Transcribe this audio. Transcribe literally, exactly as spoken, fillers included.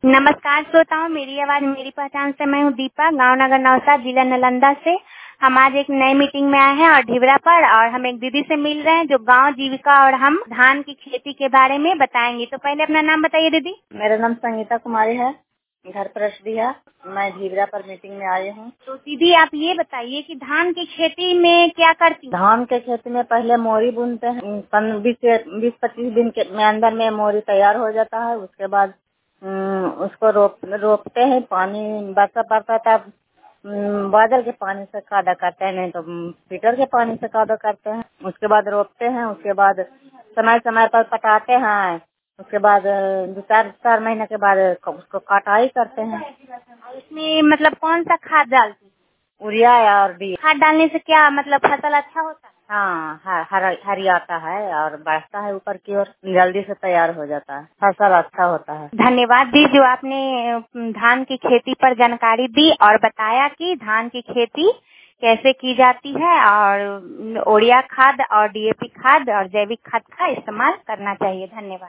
नमस्कार श्रोताओं, मेरी आवाज मेरी पहचान से मैं हूँ दीपा, गांव नगर नौसा, जिला नालंदा से। हम आज एक नई मीटिंग में आए हैं और ढिबरा पर, और हम एक दीदी से मिल रहे हैं जो गांव जीविका और हम धान की खेती के बारे में बताएंगी। तो पहले अपना नाम बताइए दीदी। मेरा नाम संगीता कुमारी है, घर परसदी है। मैं ढिबरा पर मीटिंग में आई हूँ। तो दीदी आप ये बताइए कि धान की खेती में क्या करती हैं? धान के खेती में पहले मोरी बुनते हैं। बीस बीस पच्चीस दिन के में अंदर में मोरी तैयार हो जाता है। उसके बाद उसको रोप रोपते हैं। पानी बरसा पड़ता है तब बादल के पानी से कादा करते हैं, नहीं तो पीटर के पानी से कादा करते हैं। उसके बाद रोपते हैं। उसके बाद समय समय पर पटाते हैं। उसके बाद दो चार चार महीने के बाद उसको कटाई करते हैं। इसमें मतलब कौन सा खाद डालती हैं? यूरिया और डी। खाद डालने से क्या मतलब फसल अच्छा होता है? हाँ, हर हरी आता है और बढ़ता है ऊपर की ओर, जल्दी से तैयार हो जाता है, फसल अच्छा होता है। धन्यवाद दी जो आपने धान की खेती पर जानकारी दी और बताया कि धान की खेती कैसे की जाती है और यूरिया खाद और डी ए पी खाद और जैविक खाद का इस्तेमाल करना चाहिए। धन्यवाद।